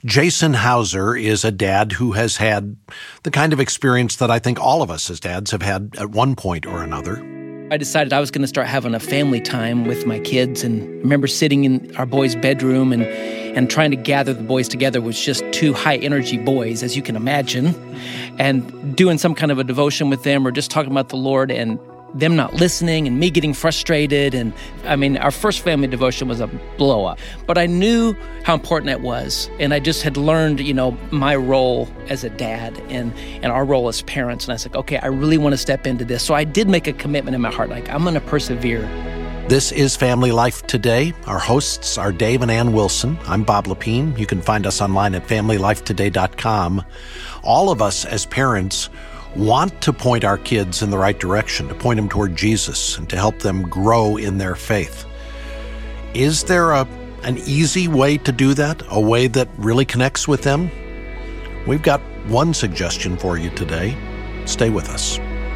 Jason Hauser is a dad who has had the kind of experience that I think all of us as dads have had at one point or another. I decided I was going to start having a family time with my kids, and I remember sitting in our boys' bedroom and trying to gather the boys together with just two high-energy boys, as you can imagine, and doing some kind of a devotion with them or just talking about the Lord and them not listening and me getting frustrated. And I mean, our first family devotion was a blow up, but I knew how important it was. And I just had learned, my role as a dad and our role as parents. And I was like, okay, I really want to step into this. So I did make a commitment in my heart, like I'm going to persevere. This is Family Life Today. Our hosts are Dave and Ann Wilson. I'm Bob Lepine. You can find us online at familylifetoday.com. All of us as parents want to point our kids in the right direction, to point them toward Jesus and to help them grow in their faith. Is there an easy way to do that, a way that really connects with them? We've got one suggestion for you today. Stay with us.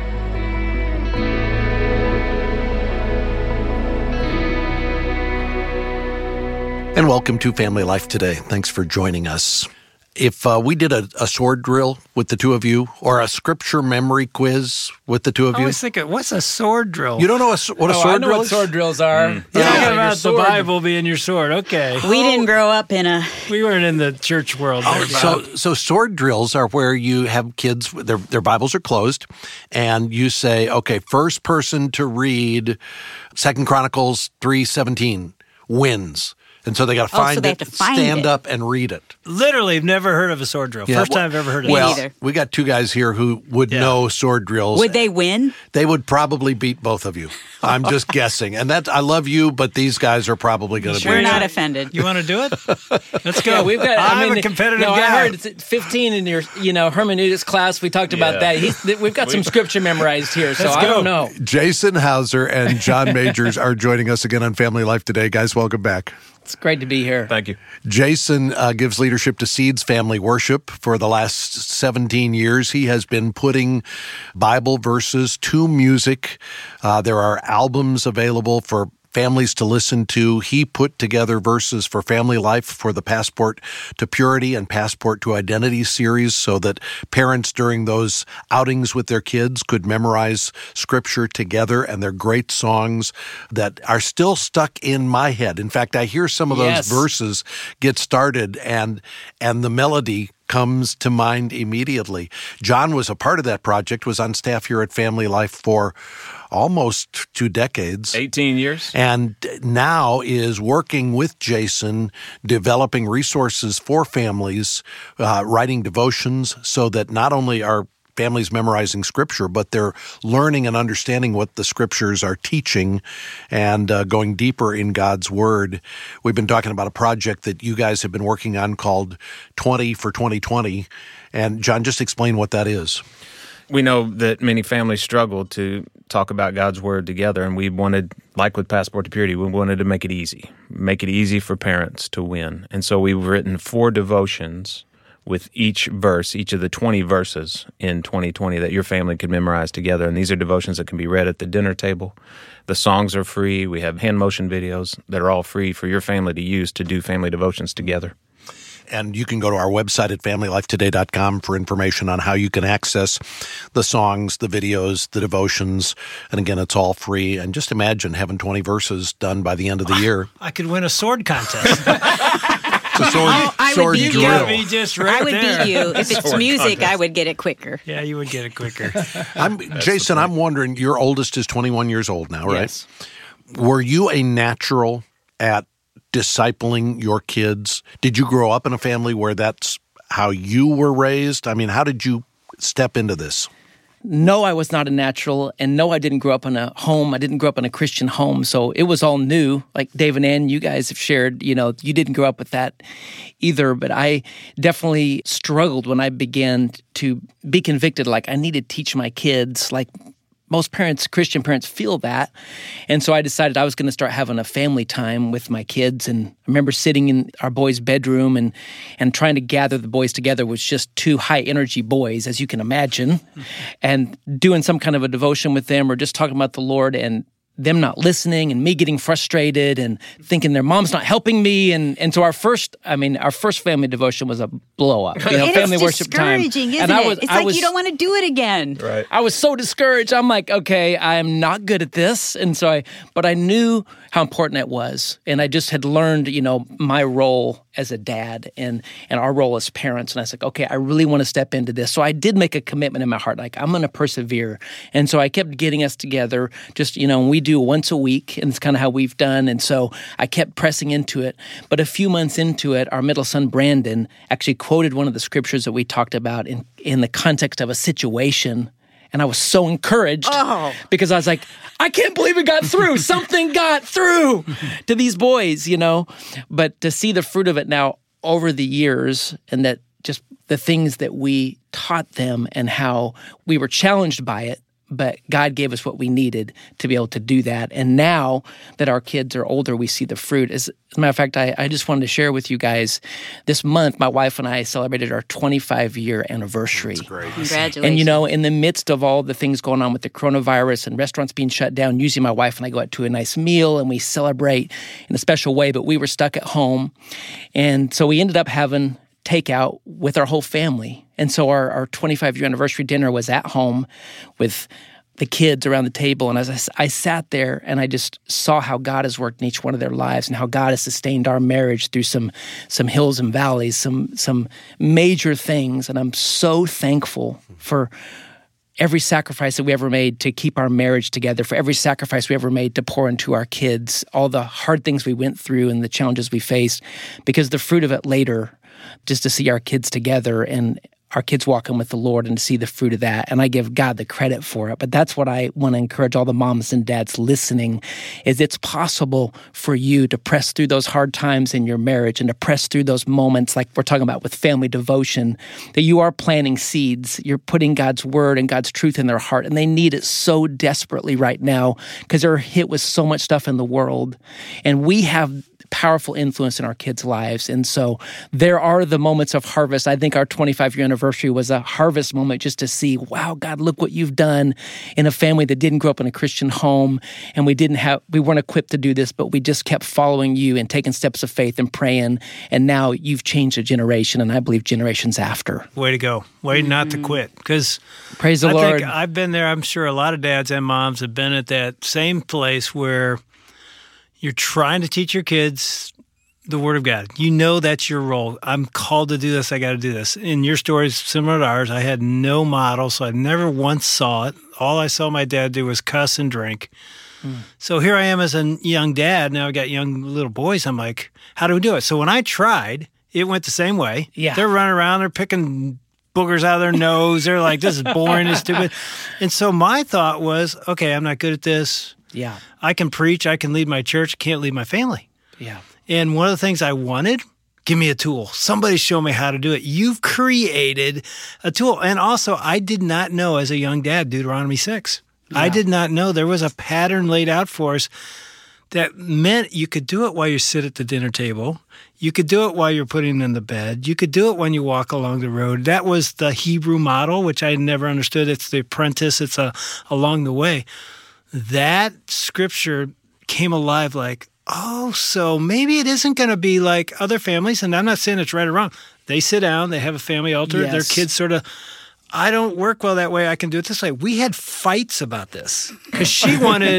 And welcome to Family Life Today. Thanks for joining us. If we did a sword drill with the two of you, or a scripture memory quiz with the two of you. I was thinking, what's a sword drill? You don't know what a sword drill is? I know what sword drills are. Talking about the Bible being your sword. Okay. We didn't grow up We weren't in the church world. So sword drills are where you have kids, their Bibles are closed, and you say, okay, first person to read 2 Chronicles 3:17 wins. And so they got to find it, stand up, and read it. Literally, I've never heard of a sword drill. First time I've ever heard of it. Well, we got two guys here who would know sword drills. Would they win? They would probably beat both of you. I'm just guessing. And I love you, but these guys are probably going to beat you. We're not offended. You want to do it? Let's go. Yeah, we've got. I'm a competitive guy. I heard it's 15 in your, hermeneutics class. We talked about that. We've got some scripture memorized here, so I don't know. Jason Hauser and John Majors are joining us again on Family Life Today. Guys, welcome back. It's great to be here. Thank you. Jason gives leadership to Seeds Family Worship. For the last 17 years, he has been putting Bible verses to music. There are albums available for families to listen to. He put together verses for Family Life for the Passport to Purity and Passport to Identity series so that parents during those outings with their kids could memorize scripture together, and they're great songs that are still stuck in my head. In fact, I hear some of those verses get started and the melody comes to mind immediately. John was a part of that project, was on staff here at Family Life for almost 2 decades. 18 years. And now is working with Jason, developing resources for families, writing devotions so that not only are families memorizing scripture, but they're learning and understanding what the scriptures are teaching and going deeper in God's word. We've been talking about a project that you guys have been working on called 20 for 2020. And John, just explain what that is. We know that many families struggle to talk about God's word together, and we wanted, like with Passport to Purity, we wanted to make it easy for parents to win. And so we've written 4 devotions with each verse, each of the 20 verses in 2020 that your family can memorize together. And these are devotions that can be read at the dinner table. The songs are free. We have hand motion videos that are all free for your family to use to do family devotions together. And you can go to our website at familylifetoday.com for information on how you can access the songs, the videos, the devotions. And again, it's all free. And just imagine having 20 verses done by the end of the year. I could win a sword contest. It's a sword drill. Got me just right I would beat you. If it's music, I would get it quicker. Yeah, you would get it quicker. Jason, I'm wondering, your oldest is 21 years old now, right? Yes. Were you a natural at discipling your kids? Did you grow up in a family where that's how you were raised? I mean, how did you step into this? No, I was not a natural, and no, I didn't grow up in a home. I didn't grow up in a Christian home, so it was all new. Like Dave and Ann, you guys have shared, you didn't grow up with that either, but I definitely struggled when I began to be convicted, like I need to teach my kids, like most parents, Christian parents, feel that. And so I decided I was going to start having a family time with my kids. And I remember sitting in our boys' bedroom and trying to gather the boys together with just two high-energy boys, as you can imagine, and doing some kind of a devotion with them or just talking about the Lord and them not listening and me getting frustrated and thinking their mom's not helping me. And so our first family devotion was a blow up, family worship time. It's discouraging, isn't it? It's like you don't want to do it again. Right. I was so discouraged. I'm like, okay, I'm not good at this. And so but I knew how important it was. And I just had learned, my role as a dad and our role as parents. And I was like, okay, I really want to step into this. So I did make a commitment in my heart, like I'm going to persevere. And so I kept getting us together, just, we do once a week, and it's kind of how we've done. And so I kept pressing into it. But a few months into it, our middle son, Brandon, actually quoted one of the scriptures that we talked about in the context of a situation. And I was so encouraged because I was like, I can't believe it got through. Something got through to these boys, But to see the fruit of it now over the years, and that just the things that we taught them and how we were challenged by it, but God gave us what we needed to be able to do that. And now that our kids are older, we see the fruit. As a matter of fact, I just wanted to share with you guys, this month, my wife and I celebrated our 25-year anniversary. That's great. Congratulations. And, in the midst of all the things going on with the coronavirus and restaurants being shut down, usually my wife and I go out to a nice meal and we celebrate in a special way, but we were stuck at home. And so we ended up having takeout with our whole family. And so our 25-year anniversary dinner was at home with the kids around the table. And as I sat there and I just saw how God has worked in each one of their lives and how God has sustained our marriage through some hills and valleys, some major things. And I'm so thankful for every sacrifice that we ever made to keep our marriage together, for every sacrifice we ever made to pour into our kids, all the hard things we went through and the challenges we faced, because the fruit of it later, just to see our kids together and our kids walking with the Lord and to see the fruit of that. And I give God the credit for it. But that's what I want to encourage all the moms and dads listening, is it's possible for you to press through those hard times in your marriage and to press through those moments like we're talking about with family devotion, that you are planting seeds. You're putting God's word and God's truth in their heart. And they need it so desperately right now because they're hit with so much stuff in the world. And we have powerful influence in our kids' lives. And so there are the moments of harvest. I think our 25-year anniversary was a harvest moment just to see, wow, God, look what you've done in a family that didn't grow up in a Christian home. And we weren't equipped to do this, but we just kept following you and taking steps of faith and praying. And now you've changed a generation, and I believe generations after. Way to go. Way not to quit. Because praise the Lord. I think I've been there. I'm sure a lot of dads and moms have been at that same place where you're trying to teach your kids the Word of God. You know that's your role. I'm called to do this. I got to do this. And your story is similar to ours. I had no model, so I never once saw it. All I saw my dad do was cuss and drink. So here I am as a young dad. Now I've got young little boys. I'm like, how do we do it? So when I tried, it went the same way. Yeah. They're running around. They're picking boogers out of their nose. They're like, this is boring and stupid. And so my thought was, okay, I'm not good at this. Yeah. I can preach, I can lead my church, can't lead my family. Yeah. And one of the things I wanted, give me a tool. Somebody show me how to do it. You've created a tool. And also, I did not know as a young dad, Deuteronomy 6. Yeah. I did not know there was a pattern laid out for us that meant you could do it while you sit at the dinner table. You could do it while you're putting in the bed. You could do it when you walk along the road. That was the Hebrew model, which I never understood. It's the apprentice. It's along the way. That scripture came alive like, oh, so maybe it isn't going to be like other families. And I'm not saying it's right or wrong. They sit down, they have a family altar, Yes. their kids sort of, I don't work well that way, I can do it this way. We had fights about this because she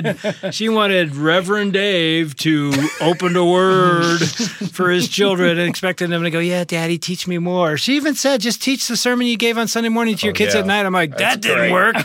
wanted Reverend Dave to open the word for his children and expected them to go, yeah, Daddy, teach me more. She even said, just teach the sermon you gave on Sunday morning to your kids at night. I'm like, that didn't work.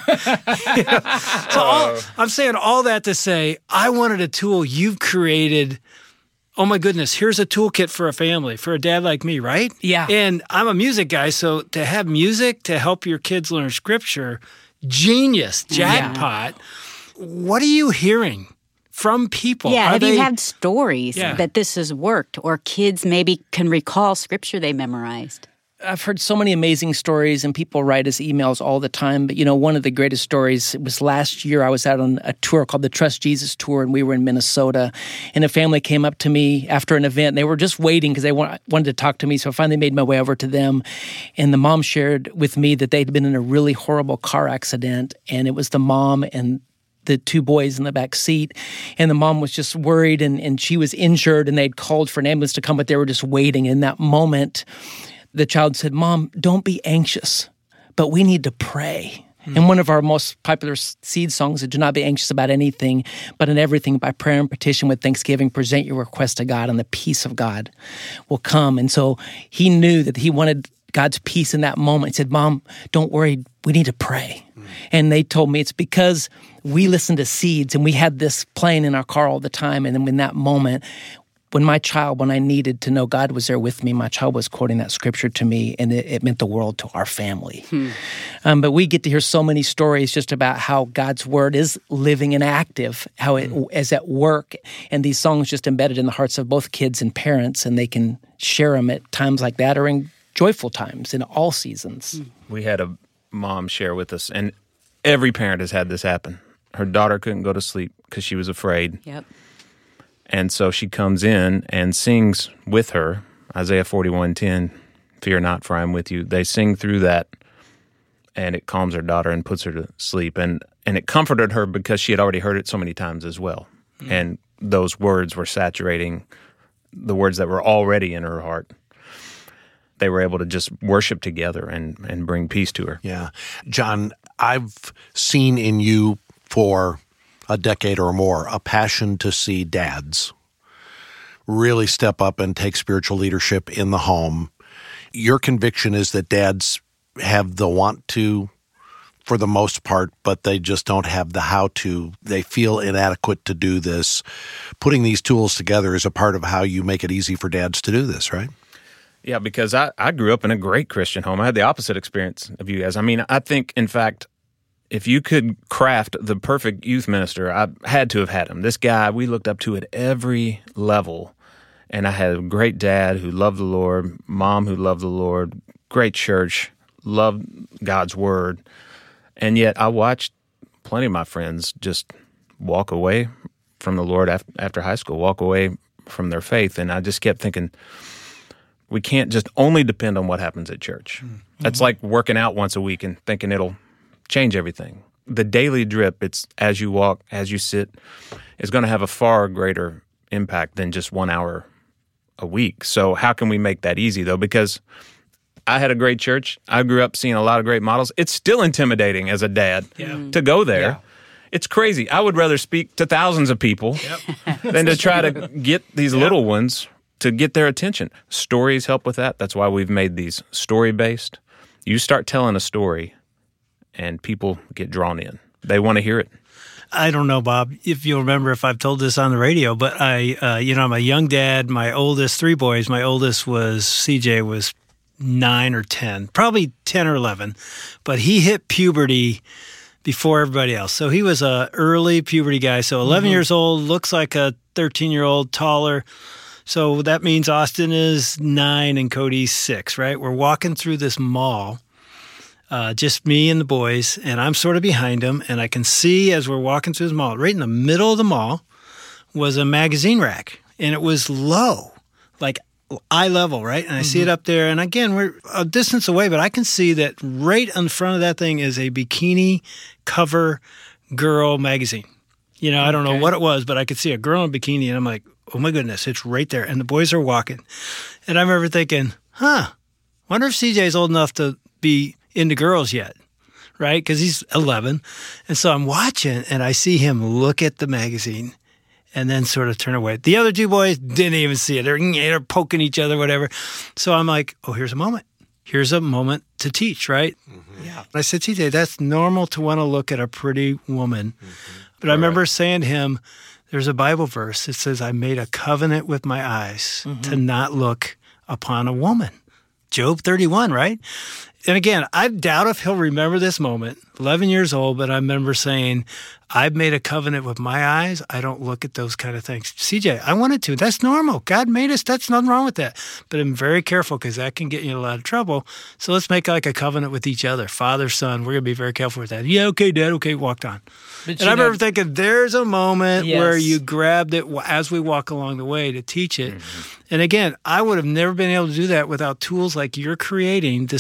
So I'm saying all that to say, I wanted a tool you've created. Oh my goodness, here's a toolkit for a family, for a dad like me, right? Yeah. And I'm a music guy, so to have music to help your kids learn scripture, genius, jackpot. Yeah. What are you hearing from people? Yeah, have you had stories Yeah. that this has worked, or kids maybe can recall scripture they memorized? I've heard so many amazing stories, and people write us emails all the time. But, one of the greatest stories was last year. I was out on a tour called the Trust Jesus Tour, and we were in Minnesota. And a family came up to me after an event. And they were just waiting because they wanted to talk to me. So I finally made my way over to them. And the mom shared with me that they'd been in a really horrible car accident. And it was the mom and the two boys in the back seat, and the mom was just worried, and she was injured, and they'd called for an ambulance to come, but they were just waiting. In that moment, the child said, "Mom, don't be anxious, but we need to pray." And one of our most popular seed songs is, "Do not be anxious about anything, but in everything by prayer and petition with thanksgiving, present your request to God, and the peace of God will come." And so he knew that he wanted God's peace in that moment. He said, "Mom, don't worry, we need to pray." And they told me it's because we listened to Seeds, and we had this playing in our car all the time. And then in that moment, when I needed to know God was there with me, my child was quoting that scripture to me, and it meant the world to our family. But we get to hear so many stories just about how God's word is living and active, how it is at work, and these songs just embedded in the hearts of both kids and parents, and they can share them at times like that or in joyful times in all seasons. We had a mom share with us, and every parent has had this happen. Her daughter couldn't go to sleep because she was afraid. Yep. And so she comes in and sings with her, Isaiah 41:10, "Fear not, for I am with you." They sing through that, and it calms her daughter and puts her to sleep. And it comforted her because she had already heard it so many times as well. And those words were saturating the words that were already in her heart. They were able to just worship together and bring peace to her. Yeah. John, I've seen in you for a decade or more a passion to see dads really step up and take spiritual leadership in the home. Your conviction is that dads have the want to for the most part, but they just don't have the how to. They feel inadequate to do this. Putting these tools together is a part of how you make it easy for dads to do this, right? Yeah, because I grew up in a great Christian home. I had the opposite experience of you guys. I mean, I think, in fact, if you could craft the perfect youth minister, I had to have had him. This guy we looked up to at every level. And I had a great dad who loved the Lord, mom who loved the Lord, great church, loved God's word. And yet I watched plenty of my friends just walk away from the Lord after high school, walk away from their faith. And I just kept thinking, we can't just only depend on what happens at church. That's like working out once a week and thinking it'll change everything. The daily drip, it's as you walk, as you sit, is going to have a far greater impact than just 1 hour a week. So how can we make that easy, though? Because I had a great church. I grew up seeing a lot of great models. It's still intimidating as a dad to go there. Yeah. It's crazy. I would rather speak to thousands of people than to try to get these little ones to get their attention. Stories help with that. That's why we've made these story-based. You start telling a story, and people get drawn in. They want to hear it. I don't know, Bob, if you'll remember if I've told this on the radio, but I'm a young dad. My oldest, 3 boys, my oldest CJ was 9 or 10, probably 10 or 11, but he hit puberty before everybody else. So he was a early puberty guy. So 11 years old, looks like a 13-year-old, taller. So that means Austin is 9 and Cody's 6, right? We're walking through this mall. Just me and the boys, and I'm sort of behind them, and I can see as we're walking through the mall, right in the middle of the mall was a magazine rack, and it was low, like eye level, right? And I see it up there, and again, we're a distance away, but I can see that right in front of that thing is a bikini cover girl magazine. You know, I don't know what it was, but I could see a girl in a bikini, and I'm like, oh my goodness, it's right there, and the boys are walking. And I remember thinking, wonder if CJ's old enough to be into girls yet, right? Because he's 11. And so I'm watching, and I see him look at the magazine and then sort of turn away. The other 2 boys didn't even see it. They're poking each other, whatever. So I'm like, oh, here's a moment. Here's a moment to teach, right? Yeah. And I said, TJ, that's normal to want to look at a pretty woman. But I remember saying to him, there's a Bible verse that says, I made a covenant with my eyes to not look upon a woman. Job 31, right? And again, I doubt if he'll remember this moment, 11 years old, but I remember saying, I've made a covenant with my eyes. I don't look at those kind of things. CJ, I wanted to. That's normal. God made us. That's nothing wrong with that. But I'm very careful because that can get you in a lot of trouble. So let's make like a covenant with each other. Father, son, we're going to be very careful with that. Yeah, okay, Dad. Okay, walked on. And I remember thinking, there's a moment where you grabbed it as we walk along the way to teach it. And again, I would have never been able to do that without tools like you're creating to say, grab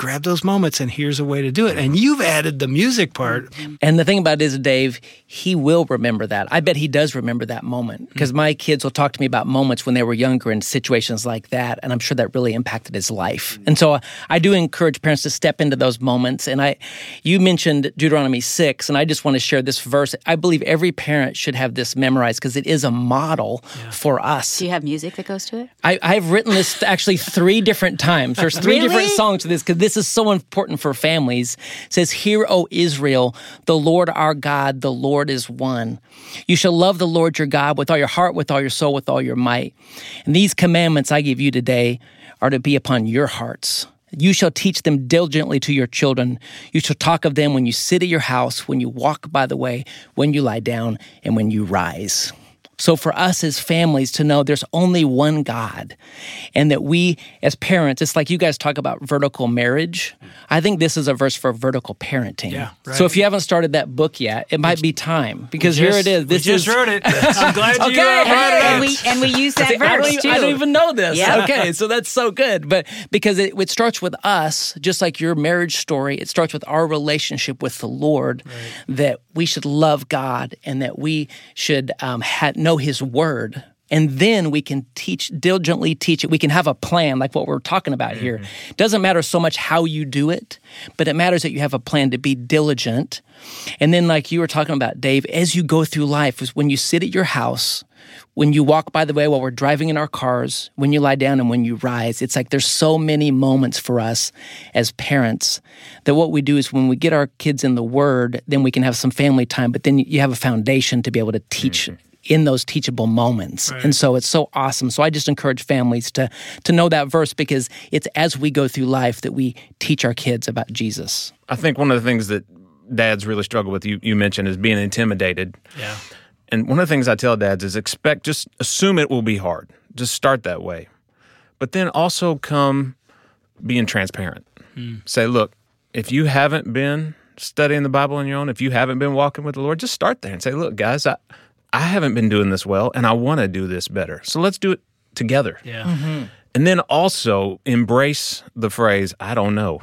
grab those moments, and here's a way to do it. And you've added the music part. And the thing about it is, Dave, he will remember that. I bet he does remember that moment, because my kids will talk to me about moments when they were younger in situations like that, and I'm sure that really impacted his life. And so I do encourage parents to step into those moments. And you mentioned Deuteronomy 6, and I just want to share this verse. I believe every parent should have this memorized because it is a model for us. Do you have music that goes to it? I've written this actually 3 different times. There's 3 different songs to this, because this is so important for families. It says, "Hear, O Israel, the Lord our God, the Lord is one. You shall love the Lord your God with all your heart, with all your soul, with all your might. And these commandments I give you today are to be upon your hearts. You shall teach them diligently to your children. You shall talk of them when you sit at your house, when you walk by the way, when you lie down, and when you rise." So for us as families to know there's only one God, and that we as parents, it's like you guys talk about vertical marriage. I think this is a verse for vertical parenting. Yeah, right. So if you haven't started that book yet, it might be time, because here it is. We just wrote it. I'm glad you brought it up. And we use that verse, too. I don't even know this. Yeah. Okay, so that's so good. But because it starts with us, just like your marriage story, it starts with our relationship with the Lord, that we should love God and that we should know His Word. And then we can diligently teach it. We can have a plan like what we're talking about here. It doesn't matter so much how you do it, but it matters that you have a plan to be diligent. And then like you were talking about, Dave, as you go through life, is when you sit at your house, when you walk by the way while we're driving in our cars, when you lie down and when you rise, it's like there's so many moments for us as parents that what we do is when we get our kids in the Word, then we can have some family time, but then you have a foundation to be able to teach in those teachable moments. Right. And so it's so awesome. So I just encourage families to know that verse, because it's as we go through life that we teach our kids about Jesus. I think one of the things that dads really struggle with, you mentioned, is being intimidated. Yeah. And one of the things I tell dads is just assume it will be hard. Just start that way. But then also come being transparent. Say, look, if you haven't been studying the Bible on your own, if you haven't been walking with the Lord, just start there and say, look, guys, I haven't been doing this well, and I want to do this better. So let's do it together. Yeah. Mm-hmm. And then also embrace the phrase, I don't know.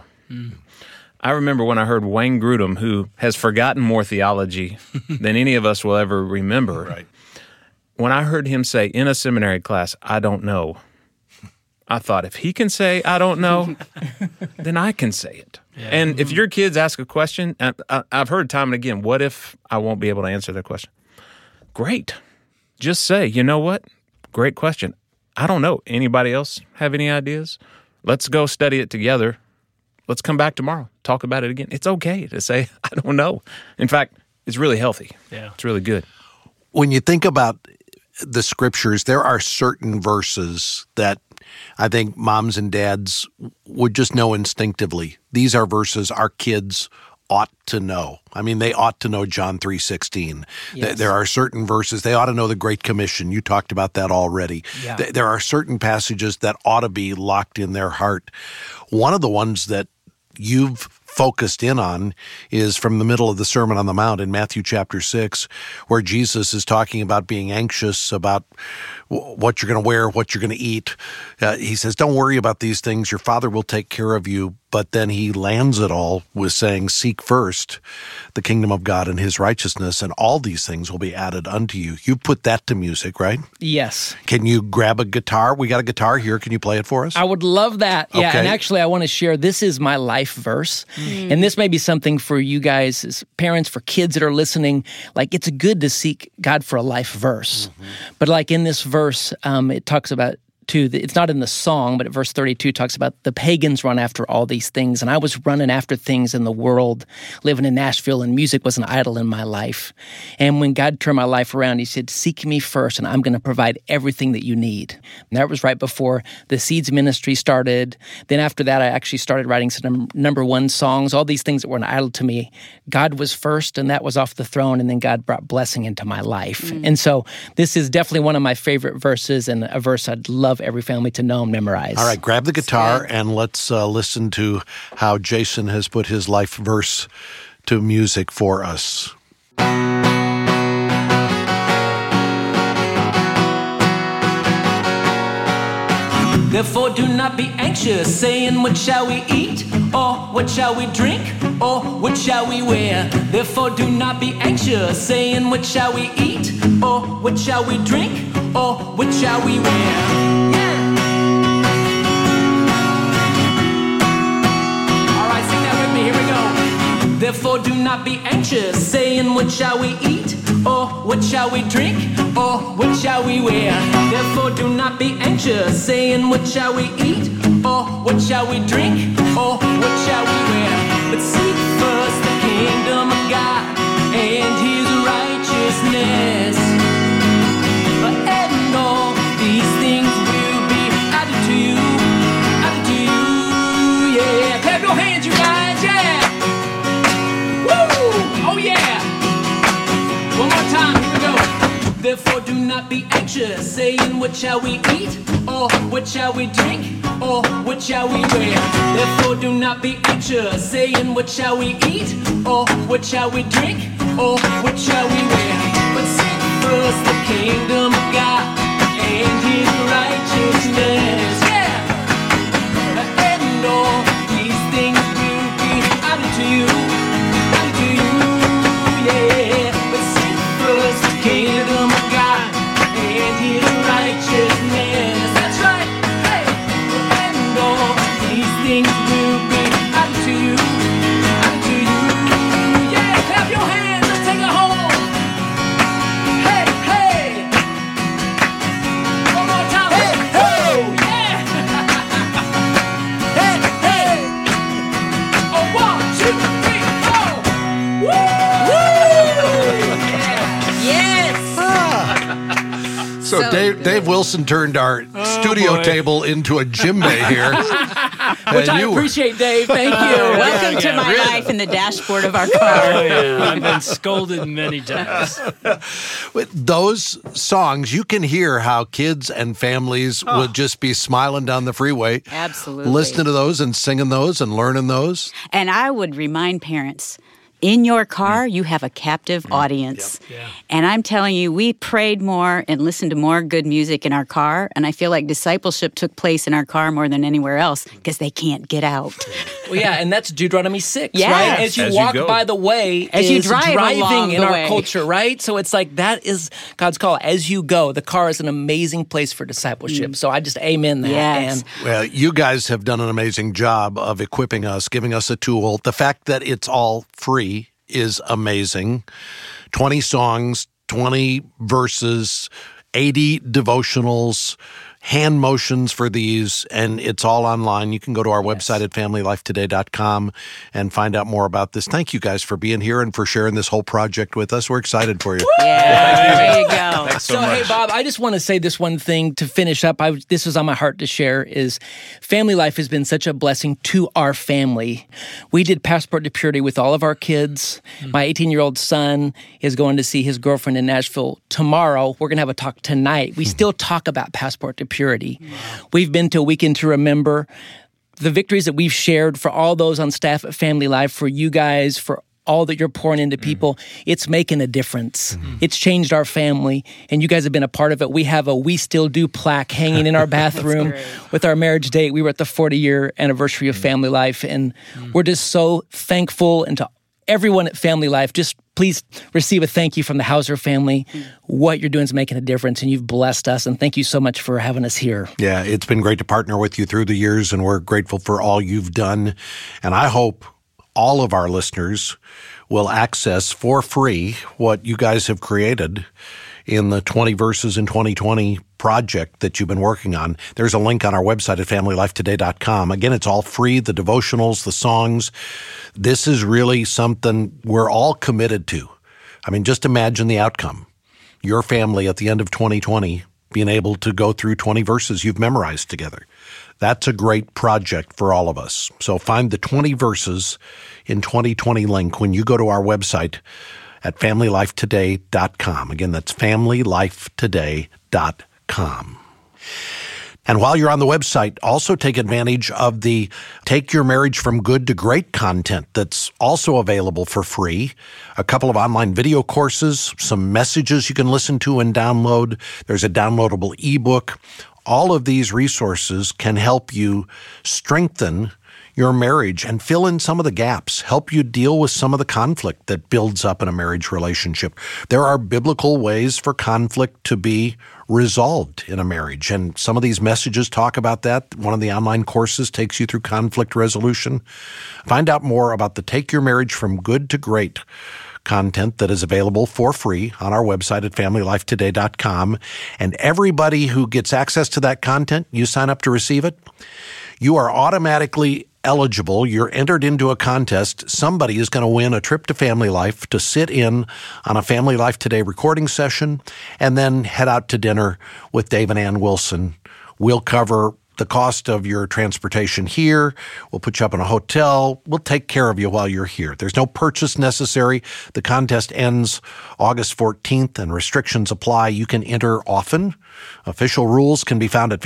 I remember when I heard Wayne Grudem, who has forgotten more theology than any of us will ever remember. Right. When I heard him say in a seminary class, I don't know, I thought, if he can say I don't know, then I can say it. Yeah. And if your kids ask a question, and I've heard time and again, what if I won't be able to answer that question? Great. Just say, you know what? Great question. I don't know. Anybody else have any ideas? Let's go study it together. Let's come back tomorrow, talk about it again. It's okay to say, I don't know. In fact, it's really healthy. Yeah. It's really good. When you think about the scriptures, there are certain verses that I think moms and dads would just know instinctively. These are verses our kids ought to know. I mean, they ought to know John 3:16. Yes. There are certain verses, they ought to know the Great Commission. You talked about that already. Yeah. There are certain passages that ought to be locked in their heart. One of the ones that you've focused in on is from the middle of the Sermon on the Mount in Matthew chapter 6, where Jesus is talking about being anxious about what you're going to wear, what you're going to eat. He says, don't worry about these things. Your Father will take care of you. But then he lands it all with saying, seek first the kingdom of God and his righteousness, and all these things will be added unto you. You put that to music, right? Yes. Can you grab a guitar? We got a guitar here. Can you play it for us? I would love that. Yeah, Okay. and actually I want to share, this is my life verse. And this may be something for you guys as parents, for kids that are listening. Like, it's good to seek God for a life verse. But like in this verse, it talks about, it's not in the song, but at verse 32 talks about the pagans run after all these things. And I was running after things in the world, living in Nashville, and music was an idol in my life. And when God turned my life around, he said, seek me first, and I'm going to provide everything that you need. And that was right before the Seeds ministry started. Then after that, I actually started writing some number one songs, all these things that were an idol to me. God was first, and that was off the throne, and then God brought blessing into my life. And so this is definitely one of my favorite verses, and a verse I'd love every family to know and memorize. All right, grab the guitar and let's listen to how Jason has put his life verse to music for us. Therefore do not be anxious, saying what shall we eat, or what shall we drink, or what shall we wear. Therefore do not be anxious, saying what shall we eat, or what shall we drink, or what shall we wear. Yeah. All right, sing that with me, here we go. Therefore do not be anxious, saying what shall we eat, or what shall we drink, or what shall we wear. Therefore do not be anxious, saying what shall we eat, or what shall we drink, or what shall we wear. But seek first the kingdom of God and his righteousness, and all these things will be added to you, yeah. Clap your hands, you guys, yeah. Woo! Oh yeah. One more time, here we go. Therefore do not be anxious, saying what shall we eat, or what shall we drink, or what shall we wear. Therefore do not be anxious, saying what shall we eat, or what shall we drink, or what shall we wear. But seek first the kingdom of God and his righteousness, yeah. And all these things will be added to you, yeah. But seek first the kingdom of God and his righteousness. That's right. Hey. And all these things will be added to you, yeah. Clap your hands, let's take it home. Hey, hey. One more time. Hey, hey. Oh, yeah. Hey, hey. Oh, 1, 2, 3, 4. Woo! So Dave Wilson turned our studio table into a gym bay here. Which I appreciate, Dave. Thank you. Welcome to my life in the dashboard of our car. Oh, yeah. I've been scolded many times. With those songs, you can hear how kids and families would just be smiling down the freeway. Absolutely. Listening to those and singing those and learning those. And I would remind parents, in your car, you have a captive audience. Yep. Yeah. And I'm telling you, we prayed more and listened to more good music in our car. And I feel like discipleship took place in our car more than anywhere else because they can't get out. Well, yeah, and that's Deuteronomy 6, Yes. right? As you As you walk go. by the way, As you is drive along driving in the our way. culture, right? So it's like that is God's call. As you go, the car is an amazing place for discipleship. So I just amen that. Yes. And Well, you guys have done an amazing job of equipping us, giving us a tool. The fact that it's all free is amazing. 20 songs, 20 verses, 80 devotionals, hand motions for these, and it's all online. You can go to our website at familylifetoday.com and find out more about this. Thank you guys for being here and for sharing this whole project with us. We're excited for you. Yeah, there you go. Thanks so So, much. hey, Bob, I just want to say this one thing to finish up. This was on my heart to share is Family Life has been such a blessing to our family. We did Passport to Purity with all of our kids. My 18-year-old son is going to see his girlfriend in Nashville tomorrow. We're going to have a talk tonight. We still talk about Passport to Purity. We've been to a Weekend to Remember. The victories that we've shared for all those on staff at Family Life, for you guys, for all that you're pouring into people, it's making a difference. It's changed our family, and you guys have been a part of it. We have a We Still Do plaque hanging in our bathroom with our marriage date. We were at the 40-year anniversary of Family Life, and we're just so thankful. And to everyone at Family Life, just please receive a thank you from the Hauser family. What you're doing is making a difference, and you've blessed us, and thank you so much for having us here. Yeah, it's been great to partner with you through the years, and we're grateful for all you've done. And I hope all of our listeners will access for free what you guys have created in the 20 Verses in 2020 project that you've been working on. There's a link on our website at familylifetoday.com. Again, it's all free, the devotionals, the songs. This is really something we're all committed to. I mean, just imagine the outcome. Your family at the end of 2020 being able to go through 20 verses you've memorized together. That's a great project for all of us. So find the 20 Verses in 2020 link when you go to our website at familylifetoday.com. Again, that's familylifetoday.com. And while you're on the website, also take advantage of the Take Your Marriage from Good to Great content that's also available for free. A couple of online video courses, some messages you can listen to and download. There's a downloadable ebook. All of these resources can help you strengthen your marriage and fill in some of the gaps, help you deal with some of the conflict that builds up in a marriage relationship. There are biblical ways for conflict to be resolved in a marriage, and some of these messages talk about that. One of the online courses takes you through conflict resolution. Find out more about the Take Your Marriage from Good to Great content that is available for free on our website at FamilyLifeToday.com. And everybody who gets access to that content, you sign up to receive it, you are automatically eligible. You're entered into a contest. Somebody is going to win a trip to Family Life to sit in on a Family Life Today recording session and then head out to dinner with Dave and Ann Wilson. We'll cover the cost of your transportation here. We'll put you up in a hotel. We'll take care of you while you're here. There's no purchase necessary. The contest ends August 14th and restrictions apply. You can enter often. Official rules can be found at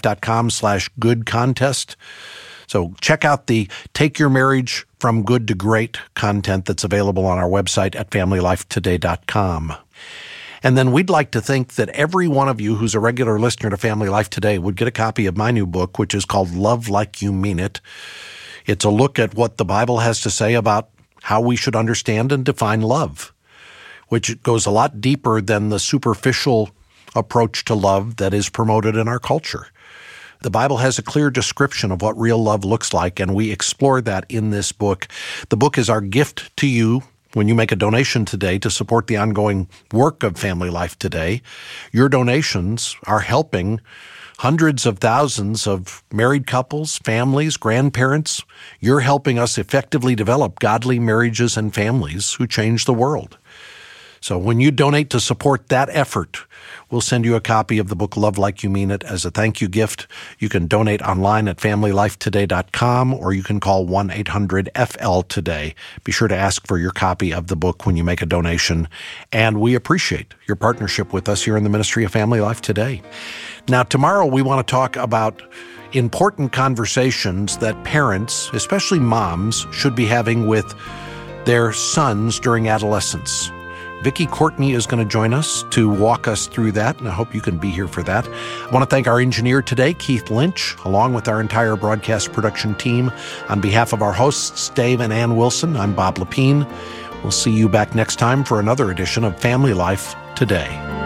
FamilyLife.com/good-contest. So check out the Take Your Marriage from Good to Great content that's available on our website at FamilyLifeToday.com. And then we'd like to think that every one of you who's a regular listener to Family Life Today would get a copy of my new book, which is called Love Like You Mean It. It's a look at what the Bible has to say about how we should understand and define love, which goes a lot deeper than the superficial approach to love that is promoted in our culture. The Bible has a clear description of what real love looks like, and we explore that in this book. The book is our gift to you when you make a donation today to support the ongoing work of Family Life Today. Your donations are helping hundreds of thousands of married couples, families, grandparents. You're helping us effectively develop godly marriages and families who change the world. So when you donate to support that effort, we'll send you a copy of the book Love Like You Mean It as a thank you gift. You can donate online at FamilyLifeToday.com or you can call 1-800-FL-TODAY. Be sure to ask for your copy of the book when you make a donation. And we appreciate your partnership with us here in the Ministry of Family Life Today. Now, tomorrow we want to talk about important conversations that parents, especially moms, should be having with their sons during adolescence. Vicki Courtney is going to join us to walk us through that, and I hope you can be here for that. I want to thank our engineer today, Keith Lynch, along with our entire broadcast production team. On behalf of our hosts, Dave and Ann Wilson, I'm Bob Lepine. We'll see you back next time for another edition of Family Life Today.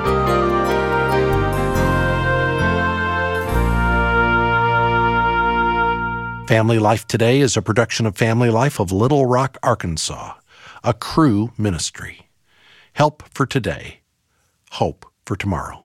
Family Life Today is a production of Family Life of Little Rock, Arkansas, a Cru ministry. Help for today, hope for tomorrow.